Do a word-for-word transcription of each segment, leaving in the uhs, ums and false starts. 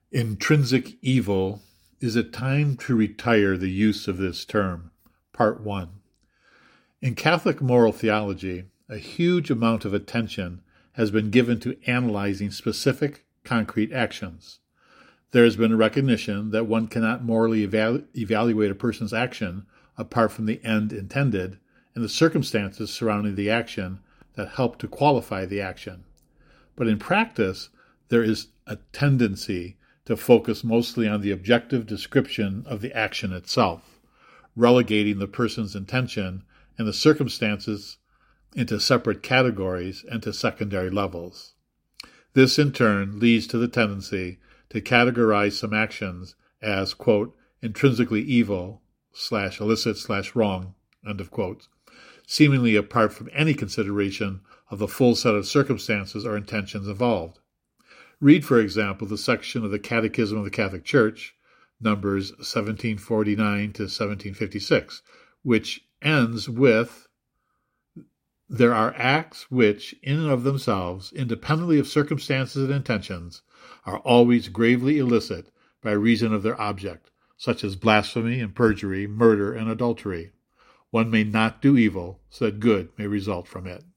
Intrinsic evil. Is it time to retire the use of this term? Part one. In Catholic moral theology, a huge amount of attention has been given to analyzing specific, concrete actions. There has been a recognition that one cannot morally evalu- evaluate a person's action apart from the end intended and the circumstances surrounding the action that help to qualify the action. But in practice, there is a tendency to focus mostly on the objective description of the action itself, relegating the person's intention and the circumstances into separate categories and to secondary levels. This, in turn, leads to the tendency to categorize some actions as, quote, intrinsically evil, slash illicit, slash wrong, end of quote, seemingly apart from any consideration of the full set of circumstances or intentions involved. Read, for example, the section of the Catechism of the Catholic Church, numbers seventeen forty-nine to seventeen fifty-six, which ends with, "There are acts which, in and of themselves, independently of circumstances and intentions, are always gravely illicit by reason of their object, such as blasphemy and perjury, murder and adultery. One may not do evil, so that good may result from it."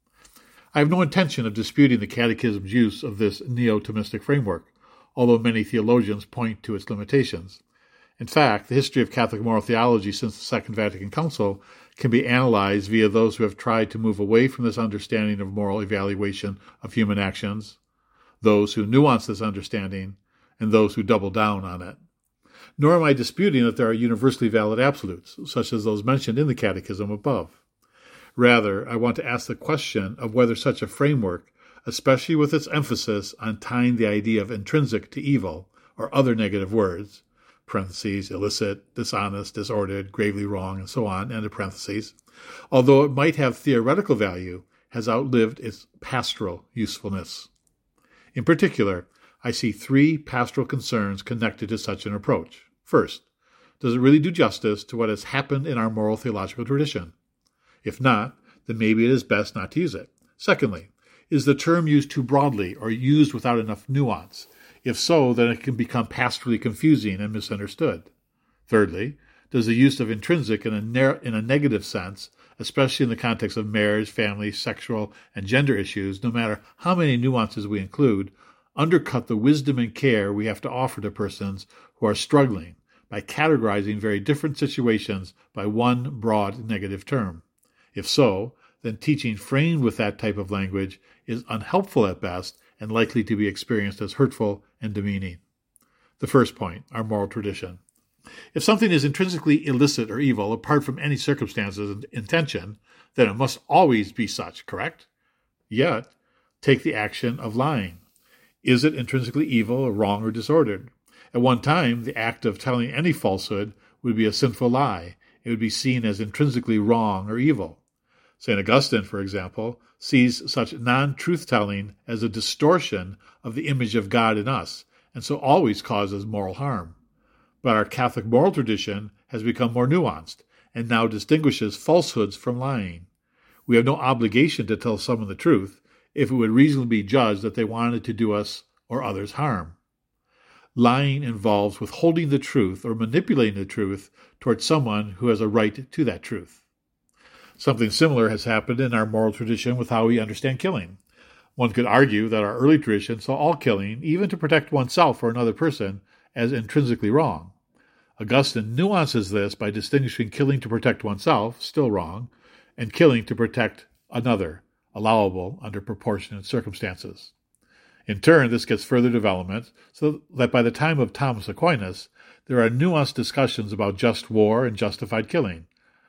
I have no intention of disputing the Catechism's use of this neo-Thomistic framework, although many theologians point to its limitations. In fact, the history of Catholic moral theology since the Second Vatican Council can be analyzed via those who have tried to move away from this understanding of moral evaluation of human actions, those who nuance this understanding, and those who double down on it. Nor am I disputing that there are universally valid absolutes, such as those mentioned in the Catechism above. Rather, I want to ask the question of whether such a framework, especially with its emphasis on tying the idea of intrinsic to evil or other negative words, parentheses, illicit, dishonest, disordered, gravely wrong, and so on, end of parentheses, although it might have theoretical value, has outlived its pastoral usefulness. In particular, I see three pastoral concerns connected to such an approach. First, does it really do justice to what has happened in our moral theological tradition? If not, then maybe it is best not to use it. Secondly, is the term used too broadly or used without enough nuance? If so, then it can become pastorally confusing and misunderstood. Thirdly, does the use of intrinsic in a, ne- in a negative sense, especially in the context of marriage, family, sexual, and gender issues, no matter how many nuances we include, undercut the wisdom and care we have to offer to persons who are struggling by categorizing very different situations by one broad negative term? If so, then teaching framed with that type of language is unhelpful at best and likely to be experienced as hurtful and demeaning. The first point, our moral tradition. If something is intrinsically illicit or evil, apart from any circumstances and intention, then it must always be such, correct? Yet, take the action of lying. Is it intrinsically evil or wrong or disordered? At one time, the act of telling any falsehood would be a sinful lie. It would be seen as intrinsically wrong or evil. Saint Augustine, for example, sees such non-truth-telling as a distortion of the image of God in us, and so always causes moral harm. But our Catholic moral tradition has become more nuanced, and now distinguishes falsehoods from lying. We have no obligation to tell someone the truth, if it would reasonably be judged that they wanted to do us or others harm. Lying involves withholding the truth or manipulating the truth towards someone who has a right to that truth. Something similar has happened in our moral tradition with how we understand killing. One could argue that our early tradition saw all killing, even to protect oneself or another person, as intrinsically wrong. Augustine nuances this by distinguishing killing to protect oneself, still wrong, and killing to protect another, allowable under proportionate circumstances. In turn, this gets further development, so that by the time of Thomas Aquinas, there are nuanced discussions about just war and justified killing.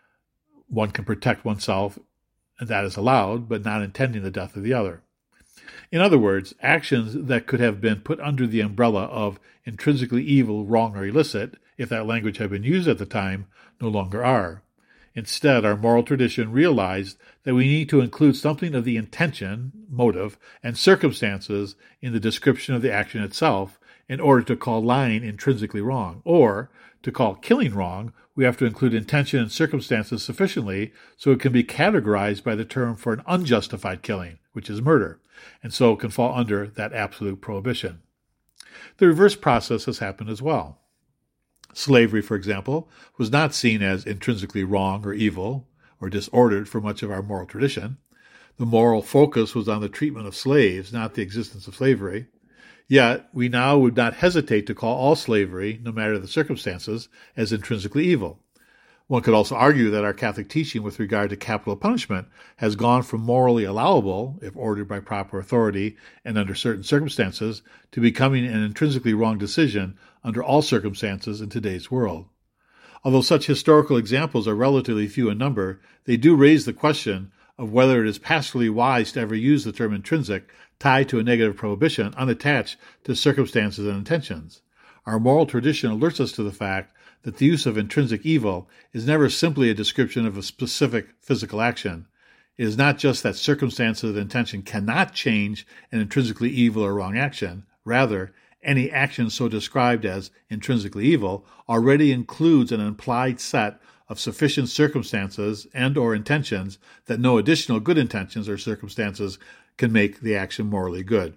One can protect oneself, and that is allowed, but not intending the death of the other. In other words, actions that could have been put under the umbrella of intrinsically evil, wrong, or illicit, if that language had been used at the time, no longer are. Instead, our moral tradition realized that we need to include something of the intention, motive, and circumstances in the description of the action itself in order to call lying intrinsically wrong, or to call killing wrong, we have to include intention and circumstances sufficiently so it can be categorized by the term for an unjustified killing, which is murder, and so can fall under that absolute prohibition. The reverse process has happened as well. Slavery, for example, was not seen as intrinsically wrong or evil or disordered for much of our moral tradition. The moral focus was on the treatment of slaves, not the existence of slavery. Yet, we now would not hesitate to call all slavery, no matter the circumstances, as intrinsically evil. One could also argue that our Catholic teaching with regard to capital punishment has gone from morally allowable, if ordered by proper authority and under certain circumstances, to becoming an intrinsically wrong decision under all circumstances in today's world. Although such historical examples are relatively few in number, they do raise the question of whether it is pastorally wise to ever use the term intrinsic tied to a negative prohibition unattached to circumstances and intentions. Our moral tradition alerts us to the fact that the use of intrinsic evil is never simply a description of a specific physical action. It is not just that circumstances and intention cannot change an intrinsically evil or wrong action. Rather, any action so described as intrinsically evil already includes an implied set of sufficient circumstances and or intentions that no additional good intentions or circumstances can make the action morally good.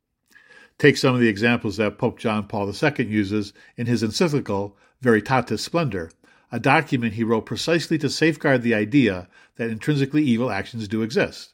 Take some of the examples that Pope John Paul the Second uses in his encyclical Veritatis Splendor, a document he wrote precisely to safeguard the idea that intrinsically evil actions do exist.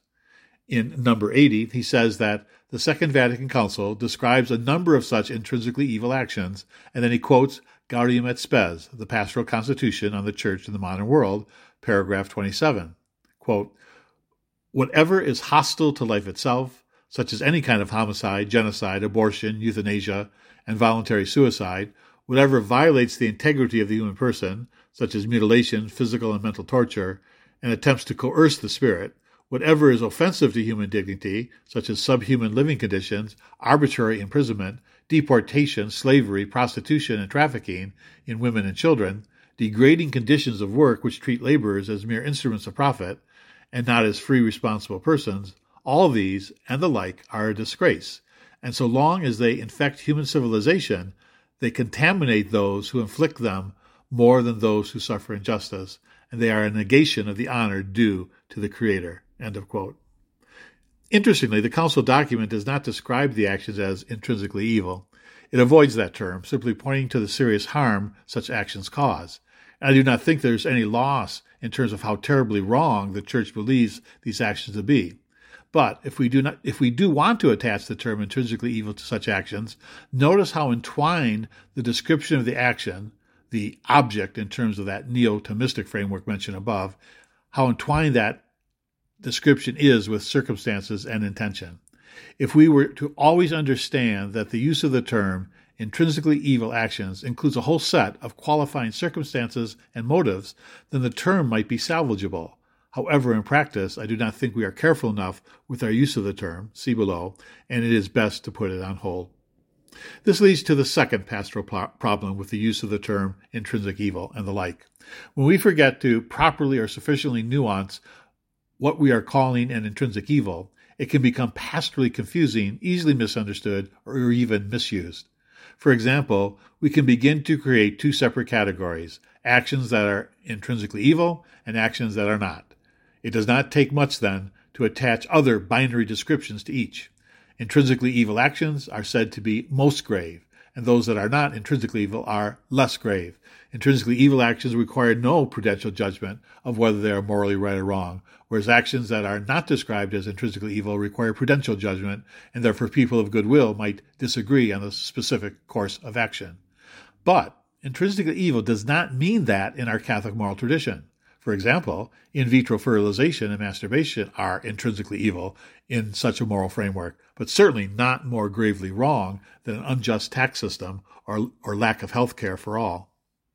In number eighty, he says that the Second Vatican Council describes a number of such intrinsically evil actions, and then he quotes Gaudium et Spes, the Pastoral Constitution on the Church in the Modern World, paragraph twenty-seven. Quote, "Whatever is hostile to life itself, such as any kind of homicide, genocide, abortion, euthanasia, and voluntary suicide, whatever violates the integrity of the human person, such as mutilation, physical and mental torture, and attempts to coerce the spirit, whatever is offensive to human dignity, such as subhuman living conditions, arbitrary imprisonment, deportation, slavery, prostitution, and trafficking in women and children, degrading conditions of work which treat laborers as mere instruments of profit, and not as free responsible persons, all these and the like are a disgrace, and so long as they infect human civilization, they contaminate those who inflict them more than those who suffer injustice, and they are a negation of the honor due to the Creator." End of quote. Interestingly, the Council document does not describe the actions as intrinsically evil. It avoids that term, simply pointing to the serious harm such actions cause. And I do not think there's any loss in terms of how terribly wrong the Church believes these actions to be. But if we do not, if we do want to attach the term intrinsically evil to such actions, notice how entwined the description of the action, the object in terms of that neo-Thomistic framework mentioned above, how entwined that description is with circumstances and intention. If we were to always understand that the use of the term intrinsically evil actions includes a whole set of qualifying circumstances and motives, then the term might be salvageable. However, in practice, I do not think we are careful enough with our use of the term, see below, and it is best to put it on hold. This leads to the second pastoral pro- problem with the use of the term intrinsic evil and the like. When we forget to properly or sufficiently nuance what we are calling an intrinsic evil, it can become pastorally confusing, easily misunderstood, or even misused. For example, we can begin to create two separate categories, actions that are intrinsically evil and actions that are not. It does not take much, then, to attach other binary descriptions to each. Intrinsically evil actions are said to be most grave, and those that are not intrinsically evil are less grave. Intrinsically evil actions require no prudential judgment of whether they are morally right or wrong, whereas actions that are not described as intrinsically evil require prudential judgment, and therefore people of goodwill might disagree on the specific course of action. But intrinsically evil does not mean that in our Catholic moral tradition. For example, in vitro fertilization and masturbation are intrinsically evil in such a moral framework, but certainly not more gravely wrong than an unjust tax system or, or lack of health care for all.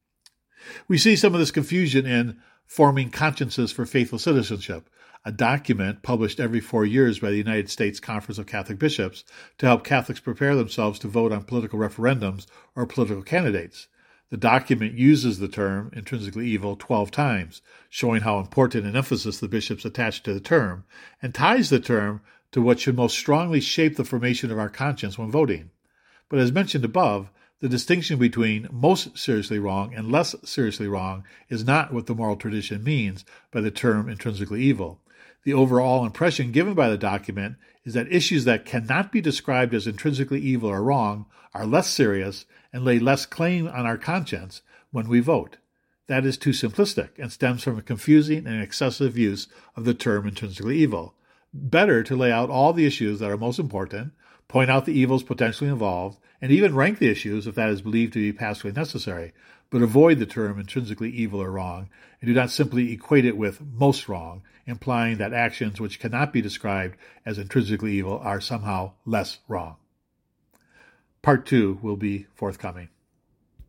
We see some of this confusion in Forming Consciences for Faithful Citizenship, a document published every four years by the United States Conference of Catholic Bishops to help Catholics prepare themselves to vote on political referendums or political candidates. The document uses the term intrinsically evil twelve times, showing how important an emphasis the bishops attach to the term, and ties the term to what should most strongly shape the formation of our conscience when voting. But as mentioned above, the distinction between most seriously wrong and less seriously wrong is not what the moral tradition means by the term intrinsically evil. The overall impression given by the document is that issues that cannot be described as intrinsically evil or wrong are less serious and lay less claim on our conscience when we vote. That is too simplistic and stems from a confusing and excessive use of the term intrinsically evil. Better to lay out all the issues that are most important, point out the evils potentially involved, and even rank the issues if that is believed to be passively necessary, but avoid the term intrinsically evil or wrong, and do not simply equate it with most wrong, implying that actions which cannot be described as intrinsically evil are somehow less wrong. Part two will be forthcoming.